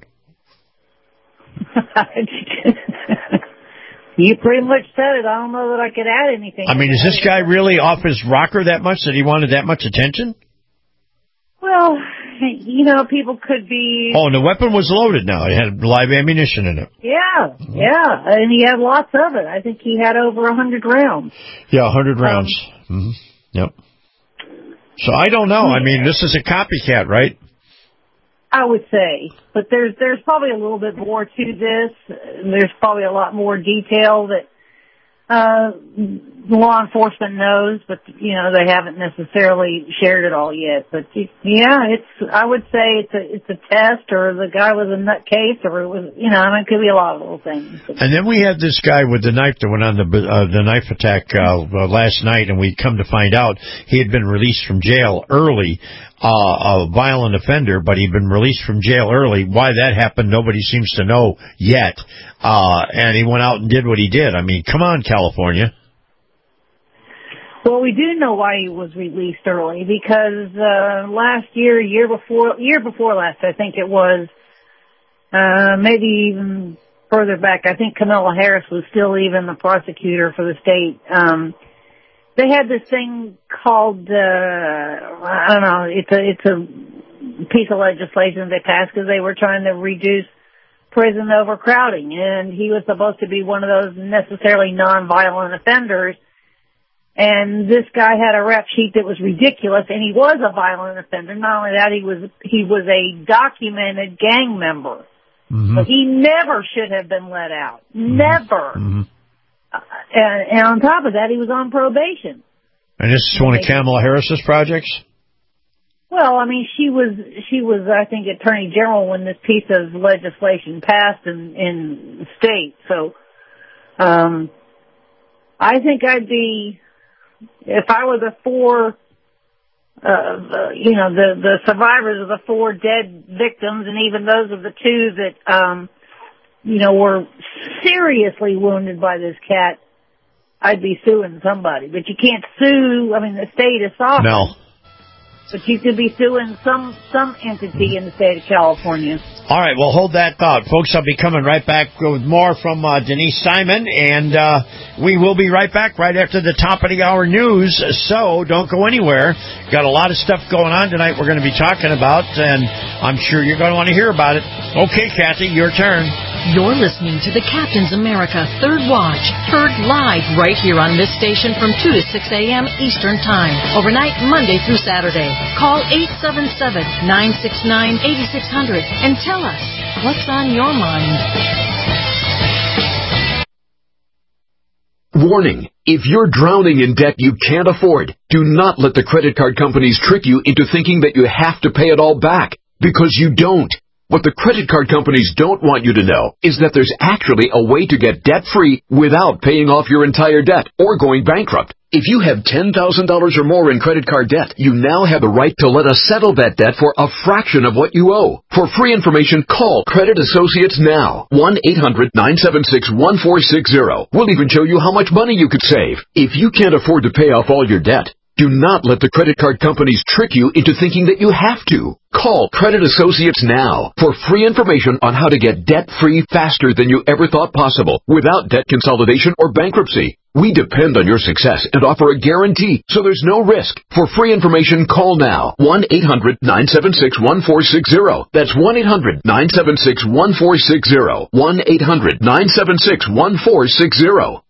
You pretty much said it. I don't know that I could add anything. I mean, is this guy really off his rocker that much that he wanted that much attention? Well, you know, people could be... Oh, and the weapon was loaded now. It had live ammunition in it. Yeah, yeah, and he had lots of it. I think he had over a hundred rounds. Yeah, a hundred rounds. Um, mm-hmm. Yep. So I don't know. I mean, this is a copycat, right? I would say, but there's there's probably a little bit more to this. There's probably a lot more detail that uh, law enforcement knows, but you know they haven't necessarily shared it all yet. But yeah, it's I would say it's a it's a test, or the guy was a nutcase, or it was you know I mean, it could be a lot of little things. And then we had this guy with the knife that went on the uh, the knife attack uh, last night, and we come to find out he had been released from jail early. Uh, a violent offender, but he'd been released from jail early. Why that happened, nobody seems to know yet. Uh, and he went out and did what he did. I mean, come on, California. Well, we do know why he was released early, because uh, last year, year before, year before last, I think it was, uh, maybe even further back, I think Kamala Harris was still even the prosecutor for the state. Um, They had this thing called, uh, I don't know, it's a, it's a piece of legislation they passed because they were trying to reduce prison overcrowding. And he was supposed to be one of those necessarily nonviolent offenders. And this guy had a rap sheet that was ridiculous, and he was a violent offender. Not only that, he was, he was a documented gang member. Mm-hmm. So he never should have been let out. Mm-hmm. Never. Mm-hmm. Uh, and, and on top of that, he was on probation. And this is one of Kamala Harris's projects? Well, I mean, she was, she was, I think, Attorney General when this piece of legislation passed in, in the state. So, um, I think I'd be, if I were the four, uh, the, you know, the, the survivors of the four dead victims, and even those of the two that, um, you know, were seriously wounded by this cat, I'd be suing somebody. But you can't sue, I mean, the state is sovereign. No. But you could be suing some, some entity in the state of California. All right, well, hold that thought. Folks, I'll be coming right back with more from uh, Denise Simon, and uh, we will be right back right after the top of the hour news, so don't go anywhere. Got a lot of stuff going on tonight we're going to be talking about, and I'm sure you're going to want to hear about it. Okay, Kathy, your turn. You're listening to the Captain's America Third Watch, heard live right here on this station from two to six a.m. Eastern Time, overnight Monday through Saturday. Call eight seven seven, nine six nine, eight six zero zero and tell us what's on your mind. Warning. If you're drowning in debt you can't afford, do not let the credit card companies trick you into thinking that you have to pay it all back, because you don't. What the credit card companies don't want you to know is that there's actually a way to get debt-free without paying off your entire debt or going bankrupt. If you have ten thousand dollars or more in credit card debt, you now have the right to let us settle that debt for a fraction of what you owe. For free information, call Credit Associates now. one eight hundred, nine seven six, one four six zero. We'll even show you how much money you could save. If you can't afford to pay off all your debt, Do not let the credit card companies trick you into thinking that you have to. Call Credit Associates now for free information on how to get debt-free faster than you ever thought possible without debt consolidation or bankruptcy. We depend on your success and offer a guarantee, so there's no risk. For free information, call now. one eight hundred nine seven six one four six zero. That's one eight hundred nine seven six one four six zero. one eight hundred nine seven six one four six zero.